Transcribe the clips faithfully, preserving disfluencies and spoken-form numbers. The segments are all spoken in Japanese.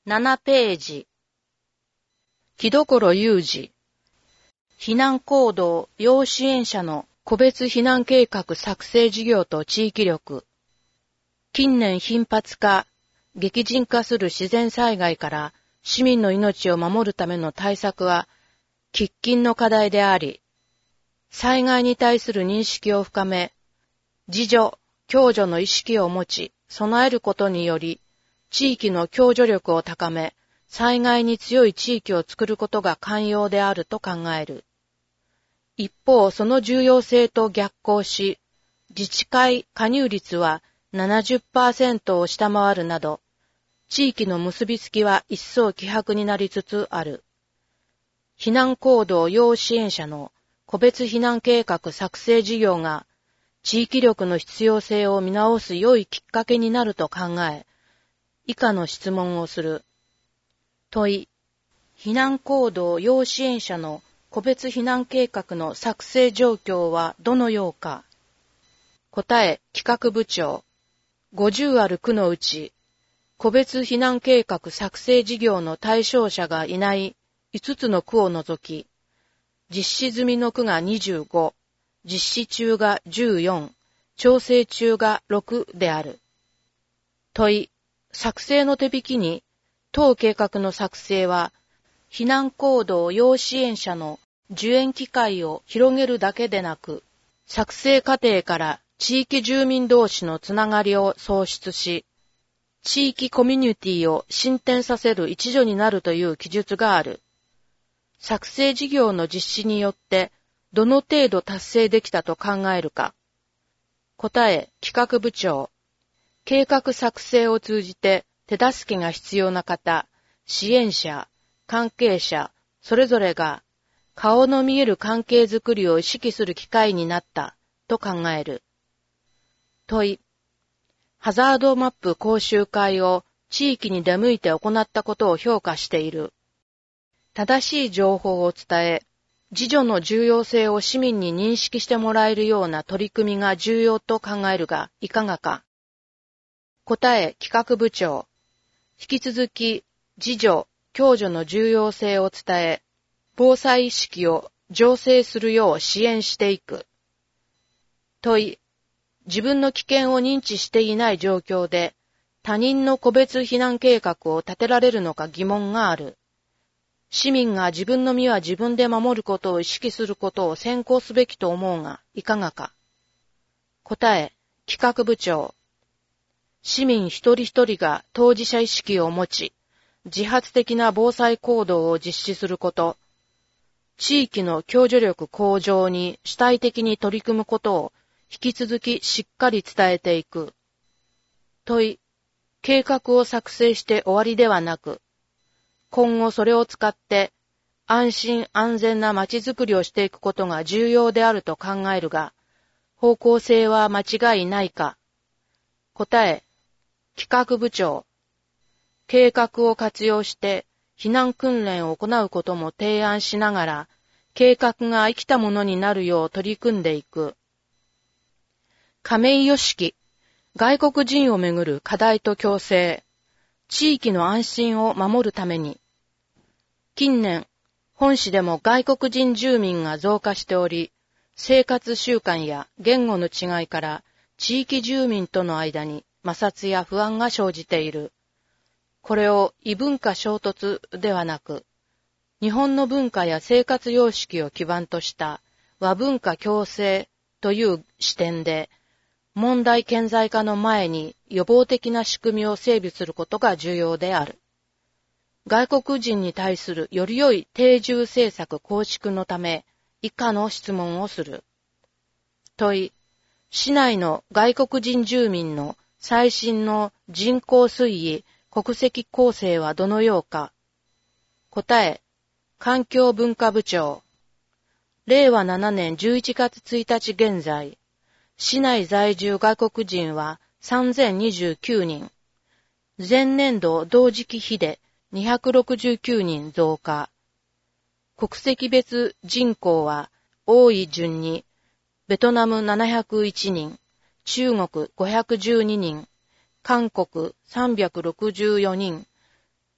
ななページ。木所有二。避難行動要支援者の個別避難計画作成事業と地域力。近年頻発化、激甚化する自然災害から市民の命を守るための対策は喫緊の課題であり、災害に対する認識を深め、自助、共助の意識を持ち、備えることにより、地域の共助力を高め、災害に強い地域を作ることが肝要であると考える。一方、その重要性と逆行し、自治会加入率は ななじゅっパーセント を下回るなど、地域の結びつきは一層希薄になりつつある。避難行動要支援者の個別避難計画作成事業が、地域力の必要性を見直す良いきっかけになると考え、以下の質問をする。問い、避難行動要支援者の個別避難計画の作成状況はどのようか。答え、企画部長。ごじゅうある区のうち、個別避難計画作成事業の対象者がいないいつつの区を除き、実施済みの区がにじゅうご、実施中がじゅうよん、調整中がろくである。問い、作成の手引きに、当計画の作成は、避難行動要支援者の受援機会を広げるだけでなく、作成過程から地域住民同士のつながりを創出し、地域コミュニティを進展させる一助になるという記述がある。作成事業の実施によって、どの程度達成できたと考えるか。答え、企画部長。計画作成を通じて手助けが必要な方、支援者、関係者、それぞれが顔の見える関係づくりを意識する機会になったと考える。問い、ハザードマップ講習会を地域に出向いて行ったことを評価している。正しい情報を伝え、自助の重要性を市民に認識してもらえるような取り組みが重要と考えるが、いかがか。答え、企画部長。引き続き、自助、共助の重要性を伝え、防災意識を醸成するよう支援していく。問い、自分の危険を認知していない状況で、他人の個別避難計画を立てられるのか疑問がある。市民が自分の身は自分で守ることを意識することを先行すべきと思うが、いかがか。答え、企画部長。市民一人一人が当事者意識を持ち、自発的な防災行動を実施すること、地域の共助力向上に主体的に取り組むことを引き続きしっかり伝えていく。問い、計画を作成して終わりではなく、今後それを使って安心安全な街づくりをしていくことが重要であると考えるが、方向性は間違いないか。答え、企画部長。計画を活用して避難訓練を行うことも提案しながら、計画が生きたものになるよう取り組んでいく。亀井良樹、外国人をめぐる課題と共生、地域の安心を守るために、近年、本市でも外国人住民が増加しており、生活習慣や言語の違いから地域住民との間に摩擦や不安が生じている。これを異文化衝突ではなく、日本の文化や生活様式を基盤とした和文化共生という視点で、問題顕在化の前に予防的な仕組みを整備することが重要である。外国人に対するより良い定住政策構築のため、以下の質問をする。問い、市内の外国人住民の最新の人口推移、国籍構成はどのようか。答え、環境文化部長。れいわななねんじゅういちがつついたち現在、市内在住外国人はさんぜんにじゅうきゅうにん。前年度同時期比でにひゃくろくじゅうきゅうにん増加。国籍別人口は多い順に、ベトナムななひゃくいちにん、中国ごひゃくじゅうににん、韓国さんびゃくろくじゅうよにん、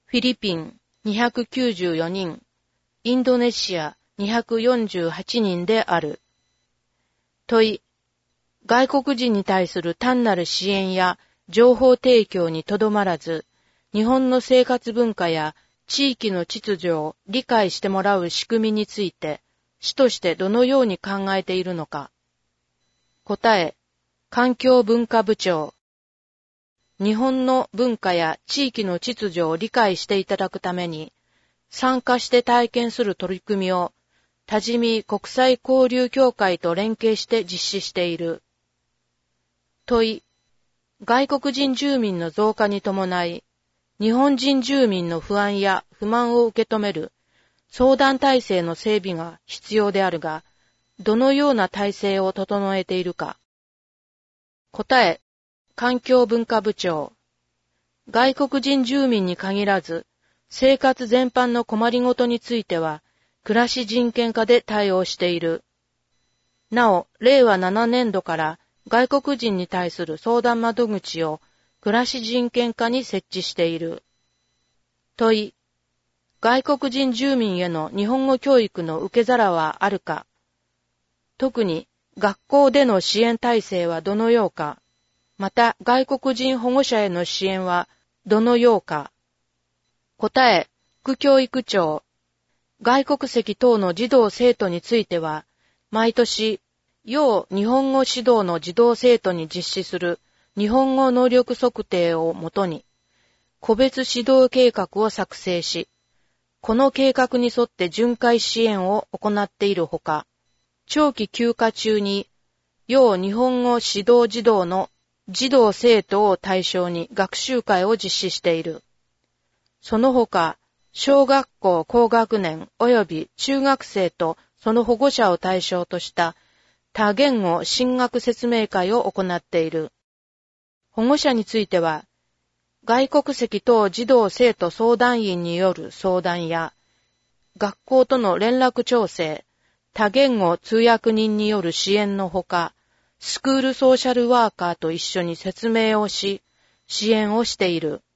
フィリピンにひゃくきゅうじゅうよにん、インドネシアにひゃくよんじゅうはちにんである。問い、外国人に対する単なる支援や情報提供にとどまらず、日本の生活文化や地域の秩序を理解してもらう仕組みについて、主としてどのように考えているのか。答え、環境文化部長。日本の文化や地域の秩序を理解していただくために、参加して体験する取り組みを、多治見国際交流協会と連携して実施している。問い、外国人住民の増加に伴い、日本人住民の不安や不満を受け止める相談体制の整備が必要であるが、どのような体制を整えているか。答え、環境文化部長。外国人住民に限らず、生活全般の困りごとについては、暮らし人権化で対応している。なお、れいわななねんどから外国人に対する相談窓口を暮らし人権化に設置している。問い、外国人住民への日本語教育の受け皿はあるか。特に学校での支援体制はどのようか。また外国人保護者への支援はどのようか。答え、副教育長。外国籍等の児童生徒については、毎年、要日本語指導の児童生徒に実施する日本語能力測定をもとに、個別指導計画を作成し、この計画に沿って巡回支援を行っているほか、長期休暇中に、要日本語指導児童の児童生徒を対象に学習会を実施している。その他、小学校高学年及び中学生とその保護者を対象とした多言語進学説明会を行っている。保護者については、外国籍等児童生徒相談員による相談や、学校との連絡調整、多言語通訳人による支援のほか、スクールソーシャルワーカーと一緒に説明をし、支援をしている。